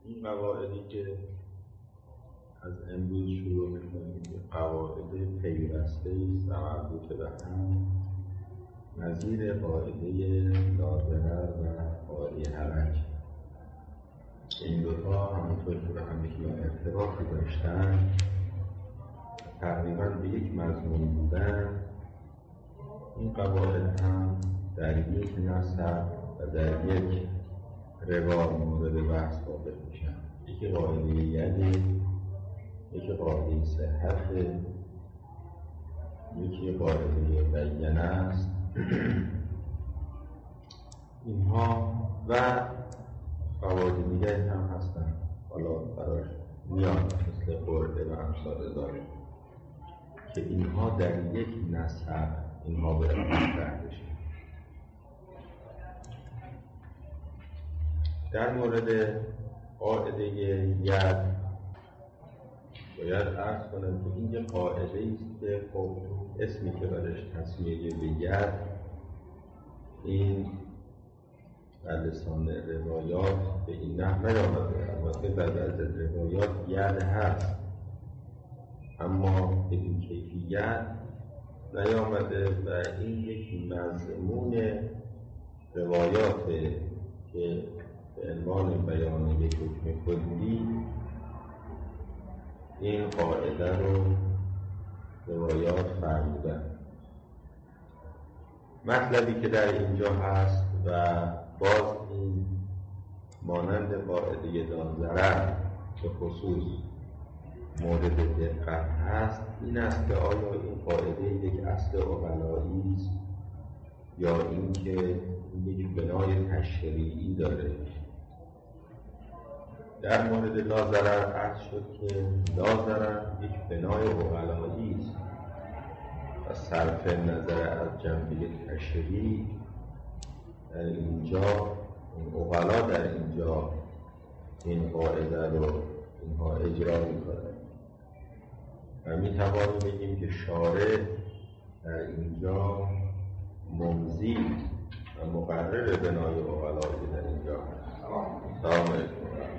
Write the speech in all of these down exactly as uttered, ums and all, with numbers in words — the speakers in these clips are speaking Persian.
این قواعدی که از امروز شروع می‌کنیم قواعد پیوسته است و مربوط به هم، نظیر قاعده لاضرر و قاعده حرج. این دوتا همونطور که به هم ارتباطی داشتن، تقریباً به یک مضمون بودن. این قواعد هم در یک نسق و در یک روال مورد بحث واقع میشن. یکی قاعده یده، یکی قاعده صحت، یکی قاعده بیانه است. اینها و قواعد دیگه هم هستن، حالا براش میاد مثل قرعه و امثال داره که اینها در یک نسق اینها به مطرح بشه. در مورد قاعده ید باید عرض کنم که این یک قاعده است که خب اسمی که برش تسمیه به ید، این در لسان روایات به این نحو نیامده. البته در بعضی روایات ید هست، اما به این کیفیت نیامده و این یک مضمون روایات که به عنوان بیان یک حکم کلی این قاعده رو روایات فرمودن. مطلبی که در اینجا هست و باز این مانند قاعده لاضرر به خصوص مورد دقت هست، این است که آیا این قاعده یک اصل عقلایی است یا اینکه یک بنای تشریعی داره. در مورد لاضرر عرض شد که لاضرر یک بنای عقلایی است و صرف نظر از جنبه تشریع در اینجا این عقلا در اینجا این قاعده رو اینها اجرا می‌کنند و می‌توانیم بگیم که شارع در اینجا ممضی و مقرر بنای عقلایی در اینجا هست. سلام علیکم.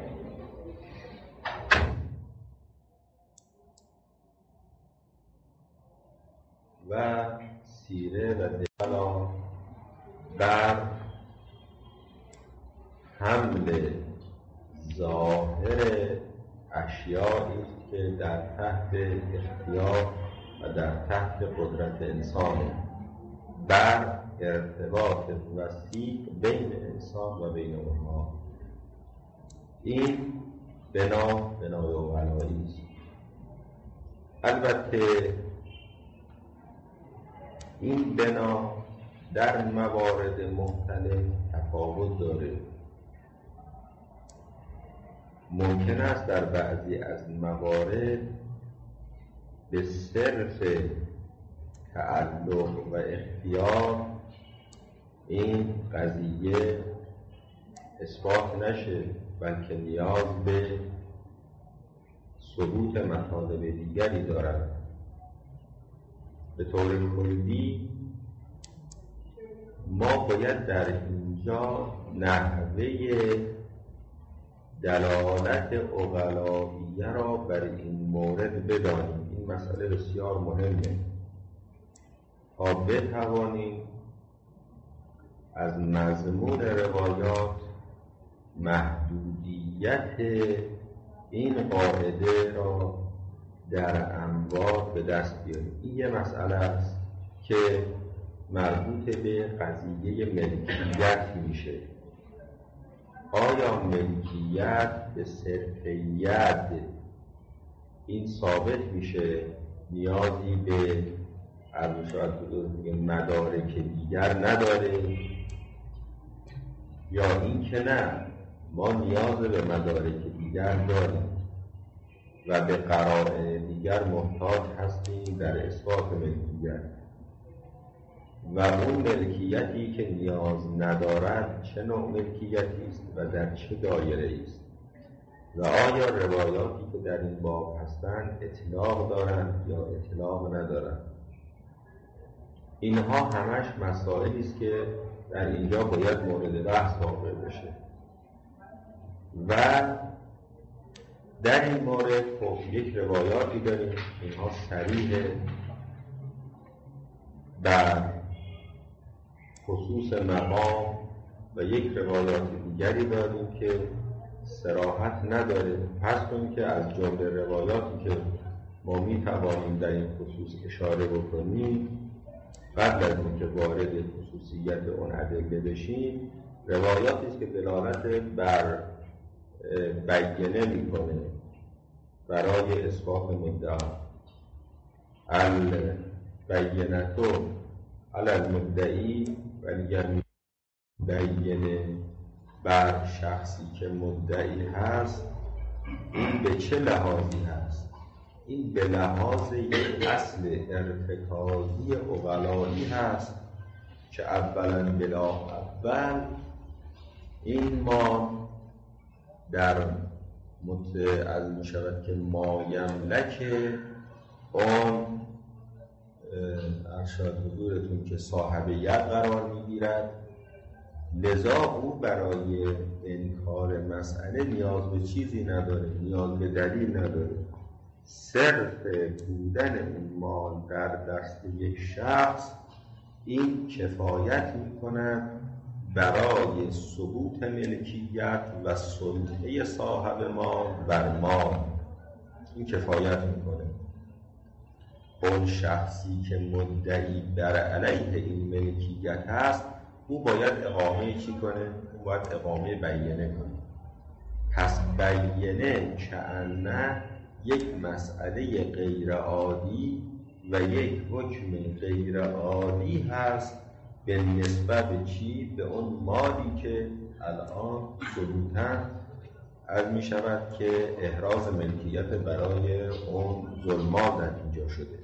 و سیره و دلالات بر حمل ظاهر اشیایی است که در تحت اختیار و در تحت قدرت انسان، بر ارتباط وسیع بین انسان و بین اونها. این بنا بنای عقلایی است. البته این بنا در موارد مختلف تفاوت داره. ممکن است در بعضی از موارد به صرف تعلق و اختیار این قضیه اثبات نشه، بلکه نیاز به ثبوت مطالب دیگری دارد. به طور کلی ما باید در اینجا نحوه دلالت عقلائیه را بر این مورد بدانیم. این مسئله بسیار مهمه تا بتوانیم از مضمون روایات محدودیت این قاعده را در انواع به دست بیاریم. این یه مسئله است که مربوط به قضیه ملکیت میشه. آیا ملکیت به صرف ید این ثابت میشه، نیازی به مدارک دیگر نداره، یا این که نه، ما نیاز به مدارک دیگر داریم و به قرائن دیگر محتاج هستیم در اثبات ملکیت، و اون ملکیتی که نیاز ندارد چه نوع ملکیتی است و در چه دایره است، و آیا روایاتی که در این باب هستند اطلاق دارند یا اطلاق ندارند. اینها همش مسائلی است که در اینجا باید مورد بحث واقع بشه. و در این مورد خب یک روایاتی داریم اینها صریح بر خصوص مقام و یک روایات دیگری داریم که صراحت نداره. پس کنیم که از جمله روایاتی که ما می توانیم در این خصوص اشاره بکنیم قبل از اینکه وارد خصوصیت اون ادله بشیم، روایاتی است که دلالت بر بیانه میکنه برای اثبات مدعا. البینة علی المدعی والیمین بیانه بر شخصی که مدعی هست. این به چه لحاظی هست؟ این به لحاظ یک اصل ارتکازی عقلایی هست که اولا بلا اول این ما در متعلق می شود که ما یملک اون ارشاد حضورتون که صاحب ید قرار می گیرد، لذا او برای انکار مسئله نیاز به چیزی نداره، نیاز به دلیل نداره. صرف بودن اون مال در دست یک شخص این کفایت می کند برای ثبوت ملکیت و سلطه صاحب مال بر مال. این کفایت میکنه. اون شخصی که مدعی بر علیه این ملکیت هست او باید اقامه چی کنه؟ او باید اقامه بیانه کنه. پس بیانه کأنه یک مسئله غیر عادی و یک حکم غیر عادی هست به نسبت به چی؟ به اون مالی که الان ثبوتاً از می شود که احراز ملکیت برای اون ظلمات در اینجا شده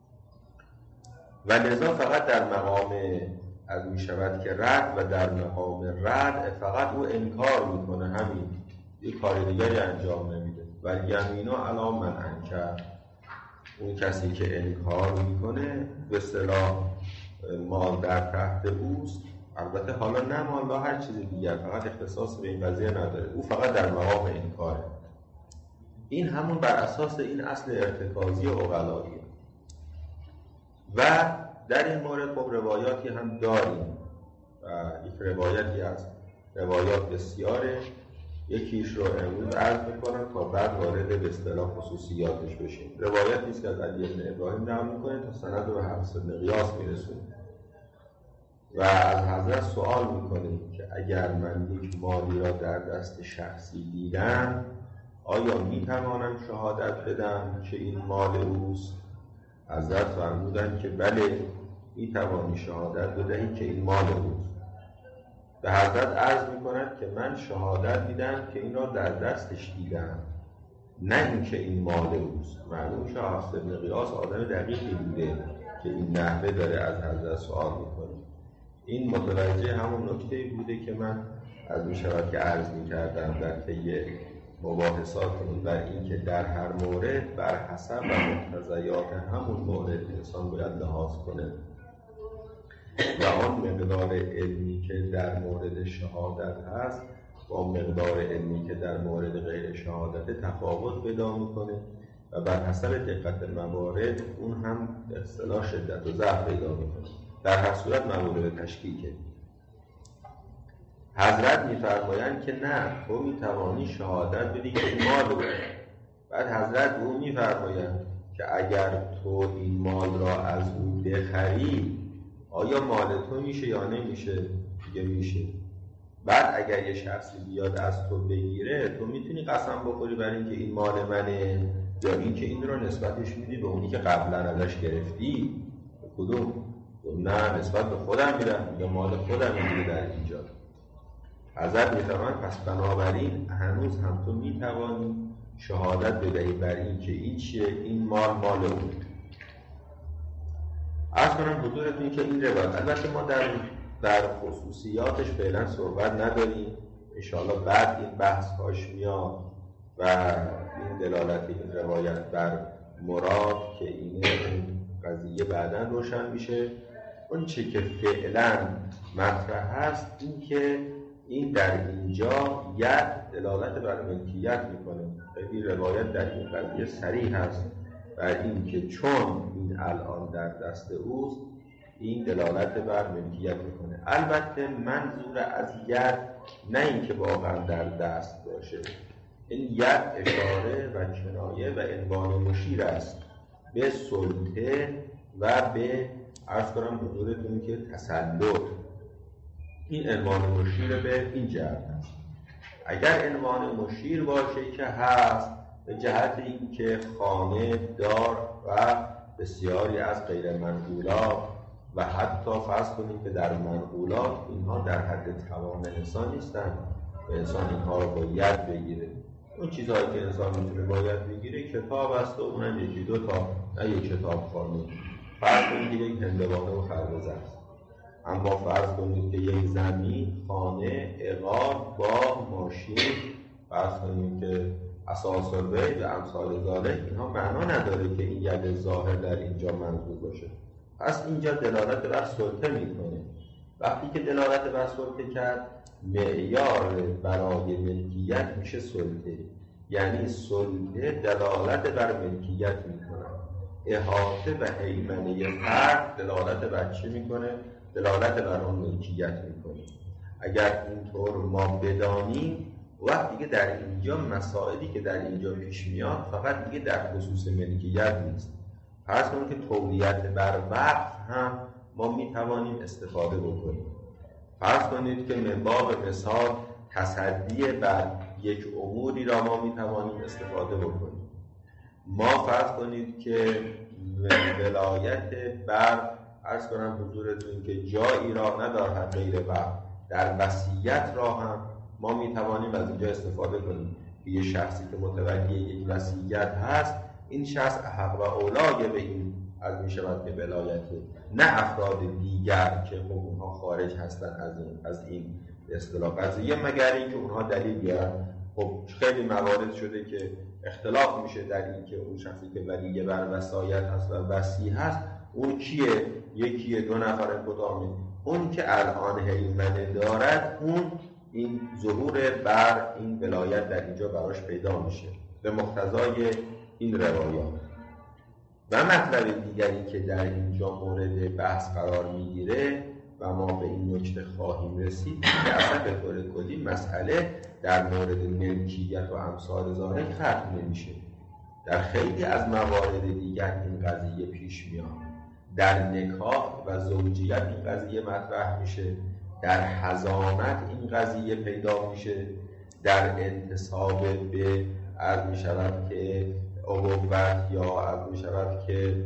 و لذا فقط در مقام از می شود که رد و در مقام رد فقط او انکار می کنه، همین یک کار دیگری انجام نمیده. و یمینو علی من انکر، اون کسی که انکار میکنه به اصطلاح مال در تحت اوست. البته حالا نه مال لا هر چیز دیگر، فقط اختصاص به این قضیه نداره، او فقط در مقام انکاره. این همون بر اساس این اصل ارتکازی عقلاییه. و در این مورد خب روایاتی هم داریم و یک روایتی از روایات بسیاره، یکیش رو امروز عرض میکنم تا بعد وارد به اصطلاح خصوصیاتش بشیم. روایتی است که از علی بن ابراهیم نقل میکنه تا سند به حفص بن غیاث میرسونه و از حضرت سوال میکنه که اگر من یک مالی را در دست شخصی دیدم آیا میتوانم شهادت بدم که این مال اوست؟ حضرت فرمودند که بله، میتوانی شهادت بدهی که این مال اوست. به حضرت عرض میکند که من شهادت میدم که این را در دستش دیدم، نه اینکه این مال اوست. معلوم شد حفص بن غیاث آدم دقیقی بوده که این نحوه داره از حضرت سوال میکنه. این متوجه همون نکته بوده که من از میشود که عرض میکردم در طی مباحثاتمون بر این که در هر مورد بر حسب و مقتضیات همون مورد انسان باید لحاظ کنه و آن مقدار علمی که در مورد شهادت هست با مقدار علمی که در مورد غیر شهادت تفاوت پیدا میکنه و بر حسب دقت موارد اون هم به اصطلاح شدت و ضعف پیدا میکنه. در هر صورت مورد تشکیکه. حضرت میفرمایند که نه، تو میتوانی شهادت بدی که این مال رو. بعد حضرت او میفرمایند که اگر تو این مال را از او بخری آیا مال تو میشه یا نمیشه؟ دیگه میشه. بعد اگر یه شخصی بیاد از تو بگیره تو میتونی قسم بخوری بر اینکه این مال منه یا اینکه این رو نسبتش میدی به اونی که قبلا ازش گرفتی؟ کدوم؟ نه، نسبت به خودم میدم یا مال خودم میگیره در اینجا. حضرت میفرمایند پس بنابراین هنوز هم تو میتوانی شهادت بدهی بر این که این چیه؟ این مال مال اون. عرض کنم حضورتون که این روایت البته ما در در خصوصیاتش فعلا صحبت نداریم، انشاءالله بعد این بحث هاش میاد و این دلالت این روایت بر مراد که اینه قضیه بعداً روشن میشه. اون چه که فعلا مطرح هست این که این در اینجا ید دلالت بر ملکیت میکنه. خیلی روایت در این قضیه صریح هست بر این که چون این الان در دست اوست این دلالت بر ملکیت میکنه. البته منظور از ید نه اینکه واقعا در دست باشه، این ید اشاره و کنایه و عنوان مشیر است به سلطه و به عرض کنم حضورتون که تسلط. این عنوان مشیر به این جهت است. اگر عنوان مشیر باشه که هست به جهت اینکه خانه، دار و بسیاری از غیر منقولات و حتی فرض کنیم که در منقولات اینها در حد توان انسان نیستن و انسان اینها رو باید بگیره. اون چیزهایی که انسان میتونه باید بگیره کتاب است و اونم یکی دو تا، نه یک کتاب خانه. فرض کنید که یک هندوانه و خربزه است. اما فرض کنید که یک زمین، خانه، عقار، باغ، ماشین، فرض کنید که اساس البیت و امثال ذالک، اینها معنا نداره که این ید ظاهر در اینجا منظور باشه. پس اینجا دلالت بر سلطه میکنه. وقتی که دلالت بر سلطه کرد معیار برای ملکیت میشه سلطه، یعنی سلطه دلالت بر ملکیت میکنه. احاطه و هیمنه فرد دلالت بر چی میکنه؟ دلالت بر آن ملکیت میکنه. اگر اینطور ما بدانیم وقتی که در اینجا مسائلی که در اینجا پیش میاد فقط دیگه در خصوص ملکیت نیست. فرض کنید که تولیت بر وقف هم ما میتوانیم استفاده بکنیم. فرض کنید که من باب مثال تصدی بر یک اموری را ما میتوانیم استفاده بکنیم. ما فرض کنید که ولایت بر عرض کنم حضورتون که جایی را ندارد غیر وقف، در وصیت را هم ما میتوانیم از اینجا استفاده کنیم که یه شخصی که متولی یک وصیت هست، این شخص احق و اولای به این از میشود که ولایته، نه افراد دیگر که خب اونها خارج هستن از این از این اصطلاح قضیه، مگر اینکه اونها دلیل بیارن. خب خیلی موارد شده که اختلاف میشه در این که اون شخصی که ولی بر وصایت هست و وصی هست اون کیه، یکیه، دو نفر، کدامه. اون که الان هیمنه دارد اون این ظهور بر این ولایت در اینجا براش پیدا میشه به مقتضای این روایات. و مطلب دیگری که در اینجا مورد بحث قرار میگیره و ما به این نکته خواهیم رسید که اصلا به طور کلی مسئله در مورد ملکیت و امثال ذالک ختم نمیشه. در خیلی از موارد دیگر این قضیه پیش میاد. در نکاح و زوجیت این قضیه مطرح میشه، در حضانت این قضیه پیدا میشه، در انتساب به عرض میشود که ابوت یا عرض میشود که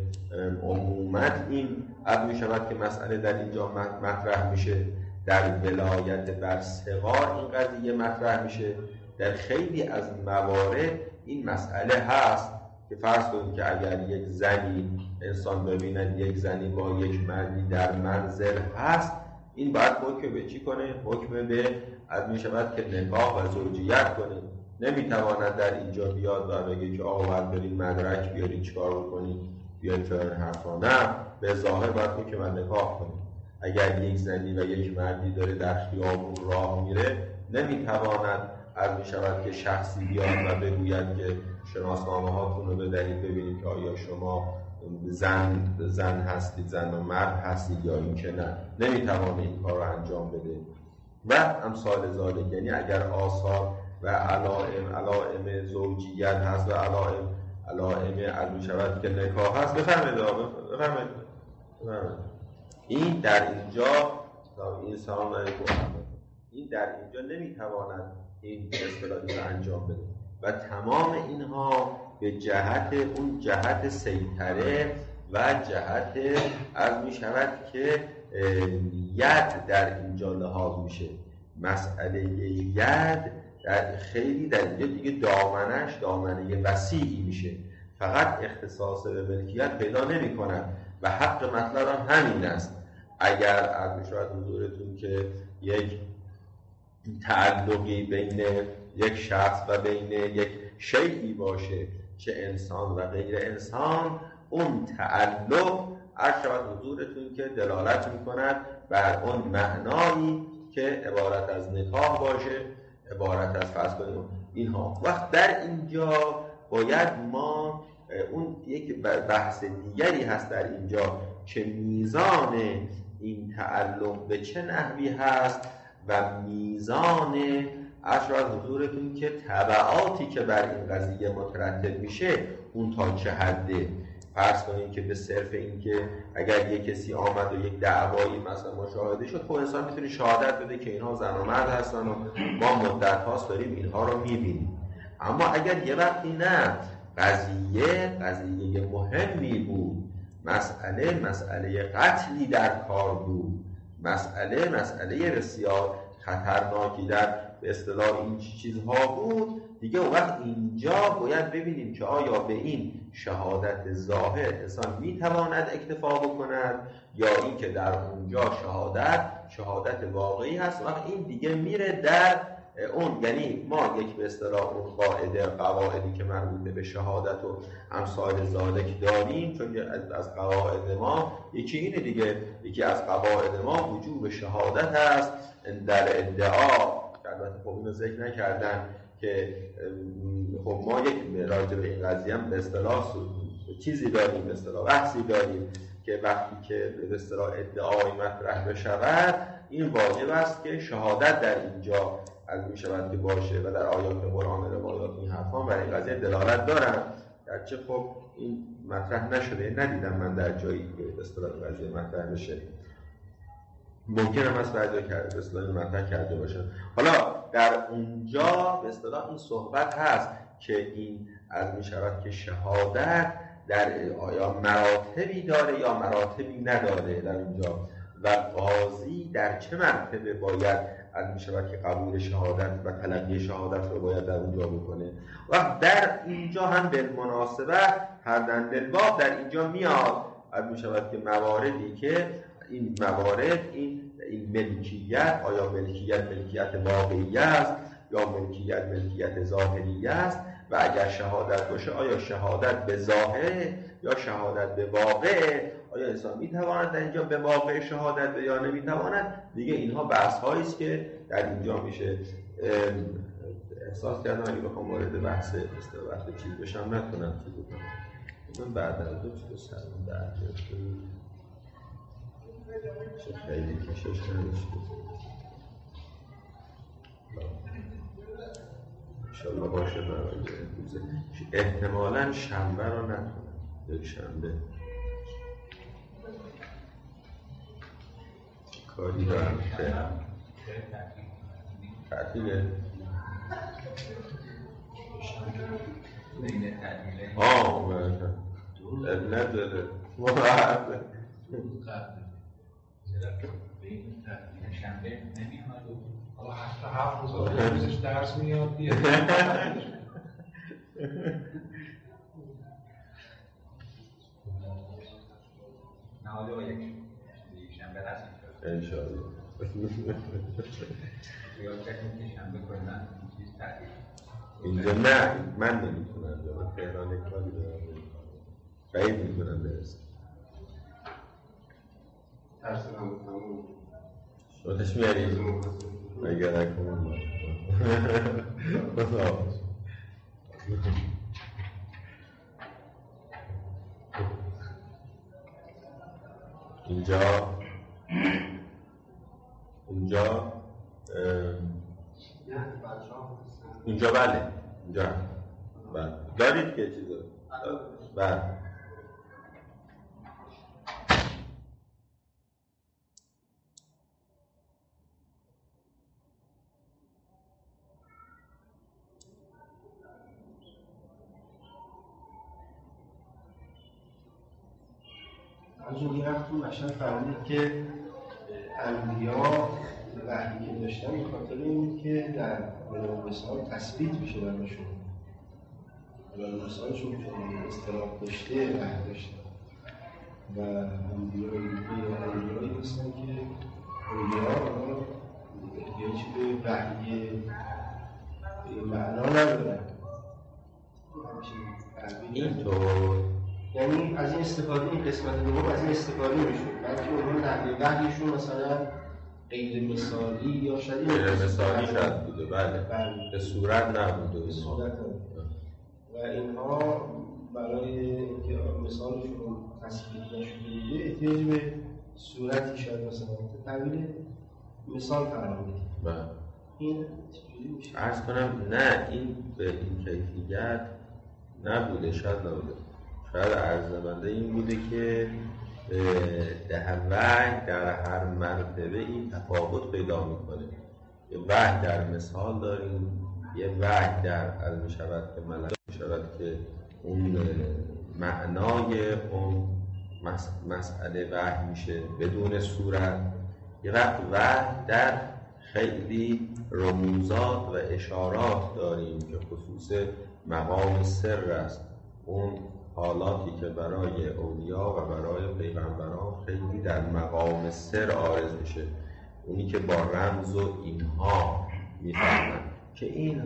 عمومت این عرض میشود که مسئله در اینجا مطرح میشه، در ولایت بر صغار این قضیه مطرح میشه. در خیلی از موارد این مسئله هست که فرض کنید که اگر یک زنی انسان ببیند یک زنی با یک مردی در منزل هست، این باید حکم به چی کنه؟ حکم به از می شود که نکاح و زوجیت کنه. نمیتواند در اینجا بیاد و بگه که آقا باید برید مدرک بیارید چیکار بکنید بیاید فلان حرفا. نه، به ظاهر باید حکم نکاح کنید. اگر یک زنی و یک مردی داره در خیابون راه میره نمیتواند از می شود که شخصی بیاد و بگوید که شناسنامه هاتون رو بدهید ببینید که آیا شما زن زن هستید، زن و مرد هستید یا این که نه. نمیتوانه این کار رو انجام بده و امثال ذالک. یعنی اگر آثار و علائم علائم زوجیت هست و علائم علائم علم شود که نکاح هست، بفرمایید بفرمایید این در اینجا این سلام علیکم این در اینجا نمیتواند این اصطلاحی رو انجام بده و تمام اینها به جهت اون جهت سیطره و جهت از می شود که ید در اینجا لحاظ میشه. مسئله ید در خیلی در اینجا دیگه دامنش دامنه وسیعی میشه، فقط اختصاص به ملکیت پیدا نمی کند و حق مطلب هم همین است. اگر از می شود حضورتون که یک تعلقی بین یک شخص و بین یک شیئی باشه، چه انسان و غیر انسان، اون تعلق عرض شود حضورتون که دلالت میکند بر اون معنایی که عبارت از نکاح باشه، عبارت از فرض کنیم اینها. وقت در اینجا باید ما اون یک بحث دیگری هست در اینجا که میزان این تعلق به چه نحوی هست و میزان عرض از حضورتون که تبعاتی که بر این قضیه مترتب میشه اون تا چه حده. فرض کنیم که به صرف این که اگر یک کسی آمد و یک دعوایی مثلا مشاهده شد، خب انسان میتونه شهادت بده که اینها زن و مرد هستن و ما مدت هاست داریم اینها رو میبینیم. اما اگر یه وقتی نه قضیه قضیه مهمی بود، مسئله مسئله قتلی در کار بود، مسئله مسئله بسیار خطرناکی در به اصطلاح این چیزها بود، دیگه اون وقت اینجا باید ببینیم که آیا به این شهادت ظاهر انسان میتواند اکتفا بکند یا این که در اونجا شهادت شهادت واقعی هست. وقت این دیگه میره در اون، یعنی ما یک به اصطلاح اون قاعده قواعدی که مربوط به شهادت و امثال ذالک داریم، چون از قواعد ما یکی اینه دیگه، یکی از قواعد ما وجوب شهادت هست در ادعا. البته خب اینو ذکر نکردن که خب ما یک راجع به این قضیه هم به اصطلاح چیزی داریم، به اصطلاح بحثی داریم که وقتی که به اصطلاح ادعای مطرح بشود این واجب است که شهادت در اینجا از می شود که باشه و در آیات قرآن روایات این حرفان برای این قضیه دلالت دارن، گرچه خب این مطرح نشده، ندیدم من در جایی که به اصطلاح این قضیه مطرح بشه. ممکن هم از بعضی کرده به اصطلاح مطرح کرده باشن. حالا در اونجا به اصطلاح این صحبت هست که این از می شود که شهادت در آیا مراتبی داره یا مراتبی نداره در اونجا و قاضی در چه مرتبه باید از می شود که قبول شهادت و تلقی شهادت رو باید در اونجا بکنه. و در اینجا هم بالمناسبه هر دندلباب در اینجا میاد از می شود که مواردی که این موارد این این ملکیت، آیا ملکیت ملکیت واقعی است یا ملکیت ملکیت ظاهری است و اگر شهادت باشه آیا شهادت به ظاهر یا شهادت به واقع، آیا انسان میتواند در اینجا به واقع شهادت به یا نمیتواند. دیگه اینها بحث هایی است که در اینجا میشه. احساس کردم اگه بخوام وارد بحث استوارد چیز بشم نتونم چیز بکنم. من بعد از دو چیز سرم در چه خیلی کشش نداشته. انشالله باشه برای امروزه. احتمالاً شنبه رو نتونم، یک شنبه کاری دارم که تعطیله. آه نداره محبه شنبه نمیاد و حالا هفته هفت روز روزش درس میاد بیاد. نه حالا یک شنبه هست انشاءالله. یا چه شنبه کنن چیز تعطیل اینجا نه، من نمیتونم من تهران کاری دارم، بعید میتونم برسم. درس هم تموم شدش میاری؟ اگر نکنم اینجا اینجا اینجا بله اینجا بله دارید که چیزا بله از اون یه وقت مشهد فرمودید که انبیا وحی که داشتن به خاطر این که در بلوغ‌الوصال تثبیت میشه براشون، بلوغ‌الوصالشون چون اضطراب داشته وحی داشتن و انبیایی انبیایی هستن که انبیا احتیاجی به وحی معنا ندارن. اینطور یعنی از این استفاده این قسمت دوم از این استفاده میشون، بلکه اونها نحوه وحیشون مثلا غیر مثالی یا شاید غیر مثالی شاید بوده، بله، بله. به صورت نبوده به اینها. صورت نبوده. و اینها برای اینکه مثالشون تثبیت نشده بوده احتیاج به صورتی شاید مثلا تحویل مثال قرار بدیم. بله. این چجوری میشه؟ عرض کنم نه، این به این کیفیت نبوده، شاید نبوده. شاید عرض این بوده که در وحی در هر مرتبه این تفاوت پیدا میکنه. یه وحی در مثال داریم، یه وحی در از میشود که ملک میشود که اون معنای اون مسئله وحی میشه بدون صورت. یه وقت وحی در خیلی رموزات و اشارات داریم که خصوص مقام سر است، اون حالاتی که برای اولیا و برای پیغمبران خیلی در مقام سر عارض میشه، اونی که با رمز و اینها میفهمن که این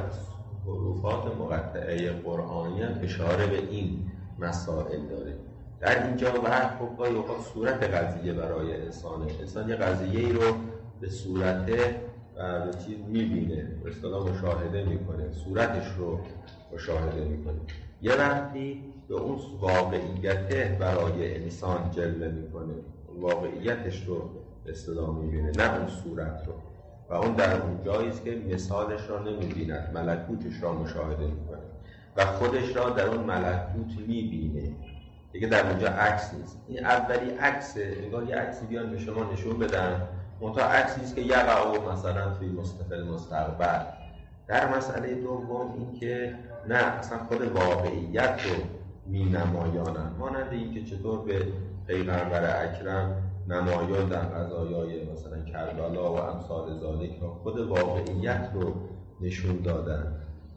حروفات مقطعه قرآنی هم اشاره به این مسائل داره. در اینجا وحی خب گاهی اوقات صورت قضیه برای انسانه، انسان یه قضیه ای رو به صورت و به چیز میبینه، به اصطلاح مشاهده میکنه، صورتش رو مشاهده میکنه. یه وقتی به اون واقعیت برای انسان جلوه میکنه، واقعیتش رو به اصطلاح میبینه، نه اون صورت رو، و اون در اون جایی است که مثالش را نمیبیند، ملکوتش را مشاهده میکنه و خودش را در اون ملکوت میبینه. دیگه در اونجا عکس نیست. این اولی عکسه، انگار یه عکسی بیان به شما نشون بدن، منتها عکسی است که یقع مثلا توی مستقبل مستقبل. در مسئله دوم این که نه، اصلا خود واقعیت رو می نمایانن، مانند این که چطور به پیغمبر اکرم نمایان در قضایای مثلا کربلا و امثال ذالک را خود واقعیت رو نشون دادن.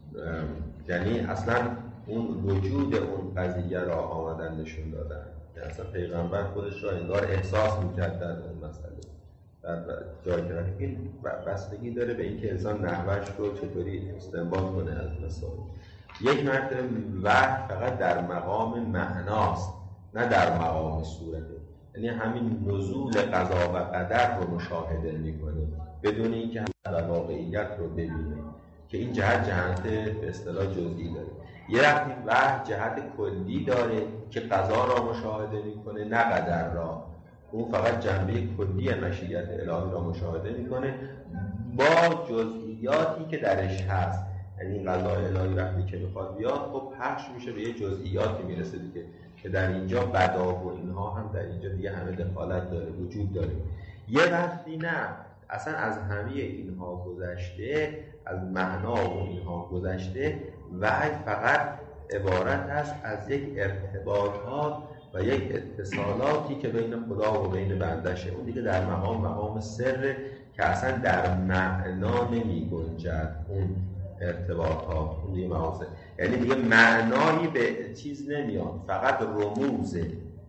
یعنی اصلا اون وجود اون قضیه را آمدن نشون دادن، یعنی اصلا پیغمبر خودش را انگار احساس میکرد در اون مسئله. در جای که این بستگی داره به اینکه انسان نحوش رو چطوری استنباط کنه از مسائل. یک مرتبه وحی فقط در مقام معناست، نه در مقام صورته. یعنی همین نزول قضا و قدر رو مشاهده میکنه بدون اینکه واقعیت رو ببینه، که این جهت جهت به اصطلاح جزئی داره. یه وقتی وحی جهت کلی داره که قضا را مشاهده میکنه نه قدر را، اون فقط جنبه کلی مشیت الهی را مشاهده میکنه با جزئیاتی که درش هست. یعنی این قضای الهی وقتی که میخواد بیاد خب پخش میشه به یه جزئیاتی میرسه دیگه، که در اینجا بدا و اینها هم در اینجا دیگه همه دخالت داره، وجود داره. یه وقتی نه، اصلا از همه اینها گذشته، از معنا و اینها گذشته، وحی فقط عبارت است از یک ارتباطات و یک اتصالاتی که بین خدا و بین بندشه. اون دیگه در مقام مقام سر که اصلا در معنا نمی گنجد اون ارتباطات، اون دیگه مقام سر. یعنی دیگه معنایی به چیز نمیاد، فقط رموزه،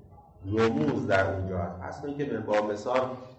رموز در اونجا هست. اصلا که با مثال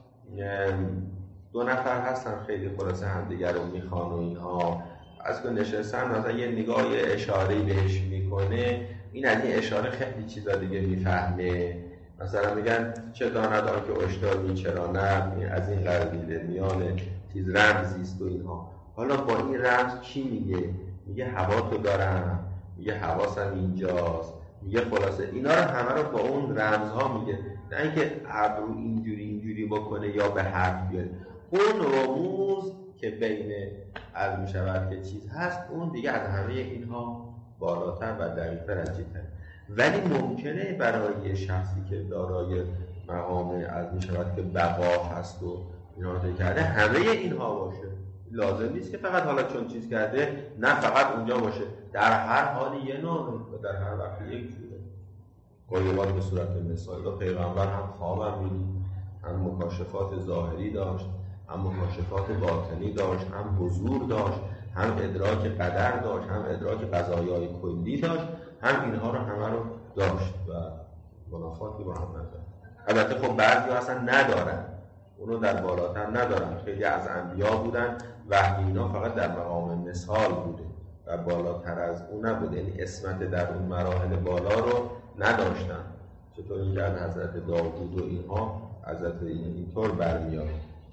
دو نفر هستن خیلی خلاصه همدیگر رو میخوان و اینها، از که نشستن مثلا یه نگاه اشاره‌ای بهش میکنه، این از این اشاره خیلی چیزا دیگه میفهمه. مثلا میگن چه داند آن که اشتاری چرا نه، از این قبیله میان چیز رمزیست و اینها. حالا با این رمز چی میگه؟ میگه هوا تو دارم، میگه حواسم اینجاست، میگه خلاصه اینا رو همه رو با اون رمزها میگه، نه اینکه ابرو اینجوری اینجوری بکنه یا به حرف بیاره. اون رموز که بین از میشود که چیز هست، اون دیگه از همه اینها بالاتر و دقیق‌تر از جیتر. ولی ممکنه برای شخصی که دارای مقام از میشود که بقا هست و اینا رو کرده همه اینها باشه، لازم نیست که فقط حالا چون چیز کرده نه فقط اونجا باشه، در هر حالی یه نوع و در هر وقت یک جوره. قایبات به صورت مثال و پیغمبر هم خوابم میدید، هم مکاشفات ظاهری داشت، هم مکاشفات باطنی داشت، هم حضور داشت، هم ادراک قدر داشت، هم ادراک قضایای کلی داشت، هم اینها رو همه رو داشت و منافاتی با هم ندارد. البته خب بعضی اصلا ندارن، اونو در بالاتر ندارن. خیلی از انبیا بودن وحی اینا فقط در مقام مثال بوده و بالاتر از اون نبوده، یعنی اسمت در اون مراحل بالا رو نداشتن. چطور اینکه از حضرت داوود و اینها حضرت اینطور برمیاد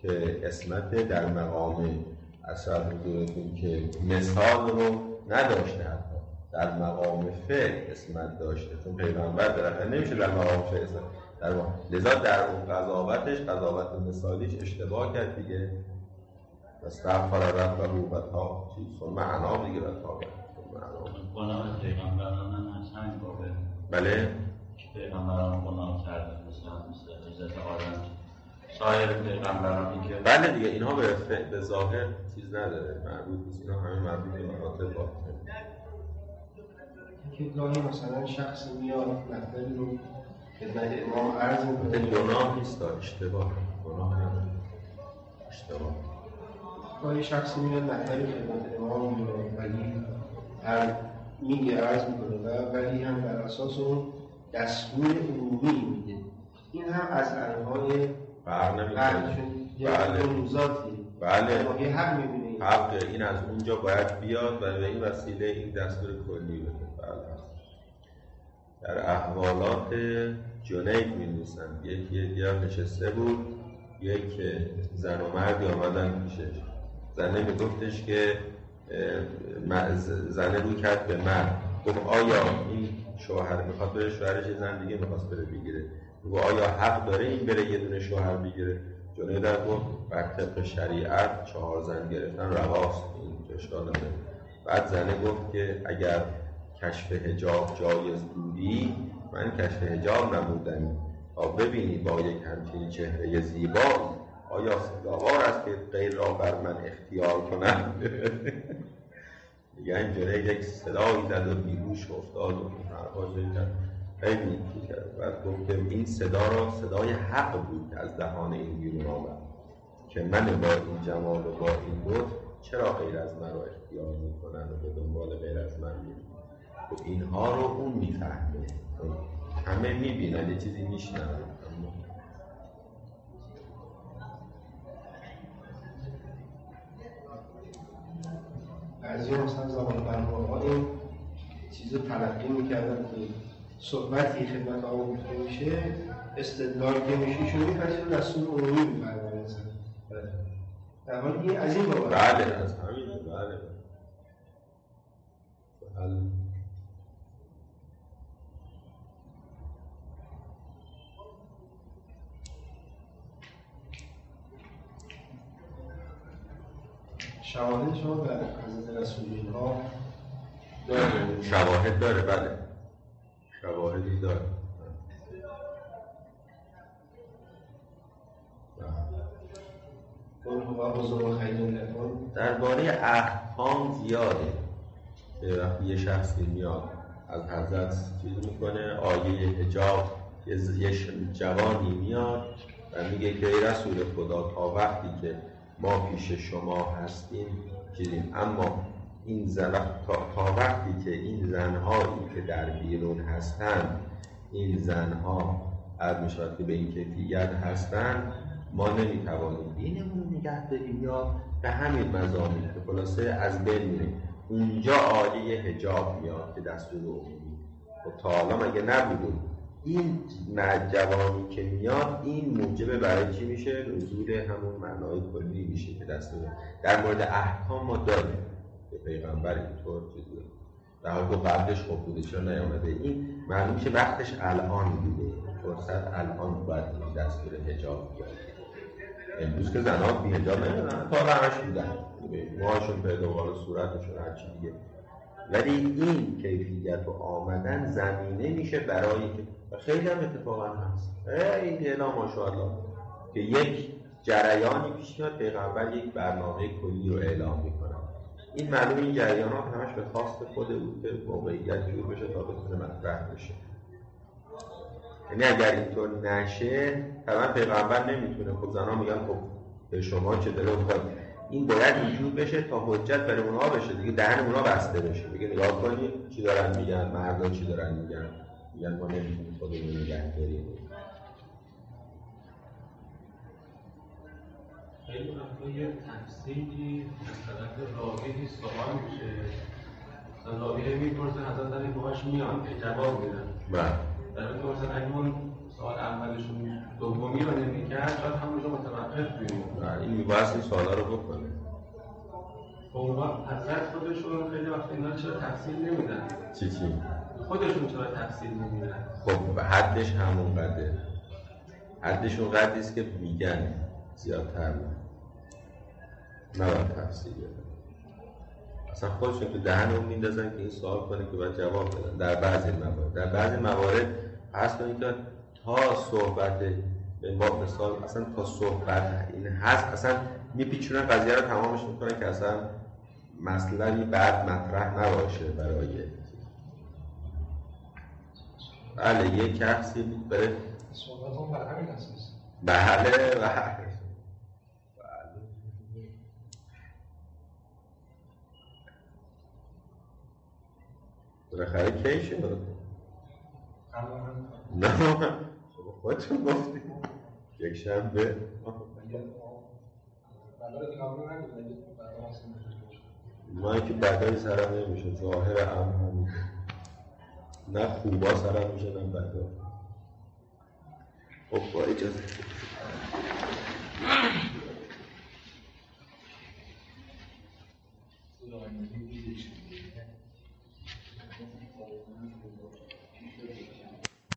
که اسمت در مقام اصلا حضورتون که مثال رو نداشته، حتی در مقام فعل اسمت داشته، چون پیغمبر در نمیشه در مقام فعل اسمت در مقام. لذا در اون قضاوتش قضاوت مثالیش اشتباه کرد دیگه. استغفر ربه و تا چیز معنا دیگه و تا گناه پیغمبران هم هست همین بابه. بله پیغمبران گناه کرده مثلا مثل حضرت آدم سایر پیغمبرانی که بله دیگه اینها به به ظاهر چیز نداره، مربوط نیست، اینا همه مربوط به مراتب باطنه. که گاهی مثلا شخص میاد نفری رو خدمت امام عرض میکنه، گناه نیست، اشتباه، گناه نداره، اشتباه. گاهی شخصی میاد نفری خدمت امام میاد ولی هر میگه عرض میکنه و ولی هم بر اساس اون دستور عمومی میده. این هم از انواع فرق نمیکنه. بله موضوعاتی بله یه حق میبینه، حق این از اونجا باید بیاد و به این وسیله این دستور کلی بده. بله در احوالات جنید می‌نویسند یکی یکی نشسته بود، یک زن و مردی آمدن پیشش، زنه میگفتش که زنه رو کرد به مرد، گفت آیا این شوهر میخواد بره شوهرش زن دیگه میخواست بره بگیره، گفت آیا حق داره این بره یه دونه شوهر بگیره؟ جنید گفت بر طبق شریعت چهار زن گرفتن رواست، این اشکال نداره. بعد زنه گفت که اگر کشف حجاب جایز بودی من کشف حجاب نمودم تا ببینی با یک همچین چهره زیبا آیا سزاوار است که غیر را بر من اختیار کنم؟ دیگه این جنید یک صدایی زد و بیهوش افتاد و حرفاش کرد، خیلی نیکی کرد. بعد گفت که این صدا را صدای حق بود از دهان این بیرون آمد که من با این جمال و با این لطف چرا غیر از من را اختیار میکنن و به دنبال غیر از من میرن. خب اینها رو اون میفهمه، همه میبینن یه چیزی میشنن. بعضی مثلا زمان برنامه‌ها این چیز رو تلقی میکردن که صحبتی خدمت آقا گفته میشه استدلال که میشه شما میپذیرن دستور عمومی میفرمایند در حالی که از این بابت بله از همین بله بله شواهد شما در حضرت رسول ها داره؟ شواهد داره، بله شواهدی داره. درباره احکام زیاده که وقتی یه شخصی میاد از حضرت چیز میکنه آیه حجاب، یه جوانی میاد و میگه که ای رسول خدا تا وقتی که ما پیش شما هستیم چیزیم، اما این زن تا, تا وقتی که این زنهایی که در بیرون هستند این زنها عرض میشود که به این کیفیت هستند ما نمیتوانیم دینمون رو نگه داریم یا به همین مضامین که خلاصه از بین میریم. اونجا آیه حجاب میاد که دستور عمومی. خب تا حالا مگه نبوده این جوانی که میاد این موجب برای چی میشه؟ نزول همون معنای کلی میشه که دستور. در مورد احکام ما داریم که پیغمبر اینطور چیزه در حال که قبلش خب بوده چرا نیامده. این معلوم میشه وقتش الان بوده، فرصت الان باید این دستور حجاب بیاد. امروز که زنها بی حجاب نمیدونن تا همش بودن موهاشون پیدا و صورتشون هرچی دیگه، ولی این کیفیت و آمدن زمینه میشه برای که و خیلی هم اتفاقا هست خیلی الا ماشاءالله که یک جریانی پیش میاد پیغمبر یک برنامه کلی رو اعلام میکنه. این معلوم این جریانات همش به خواست خود بود که موقعیت جور بشه تا بتونه مطرح بشه. یعنی اگر اینطور نشه طبعا پیغمبر نمیتونه. خب زنها میگن خب به شما چه داره افتاد، این باید اینجور بشه تا حجت برای اونها بشه دیگه، دهن اونها بسته بشه بگه نگاه کنید چی دارن میگن، مردا چی دارن میگن، میگن ما نمیتونیم خودمون نگه داریم. خیلی وقتا یه تفسیری از طرف راوی سوال میشه، مثلا راوی میپرسه حضرت علی باهاش میان که جواب میدن. بله در حالی که مثلا اگه اون سوال اولشون دومی رو نمی‌کرد شاید همونجا متوقف می‌موند. این می‌باید این سوالا رو بکنه. خب اونها حضرت خودشون خیلی وقت اینا چرا تفصیل نمیدن؟ چی چی؟ خودشون چرا تفصیل نمیدن؟ خب حدش همون قدره. حدشون قدری است که میگن زیادتر نه. نباید تفصیل بدن. اصلا خودشون تو دهن اون میندازن که این سوال کنه که باید جواب بدن. در بعضی موارد در بعضی موارد هست کنید که تا صحبت به باب مثال اصلا تا صحبت این هست اصلا میپیچونن قضیه رو تمامش میکنن که اصلا مسئله بعد مطرح نباشه برای بله یک کسی بره صحبت اون بر همین اساس. بله بله بالاخره کی شد؟ نه شما خودتون گفتید یک شنبه ما که بدایی سرم نمیشه ظاهر هم همین نه خوبا سرم میشه نه بدا. خب با اجازه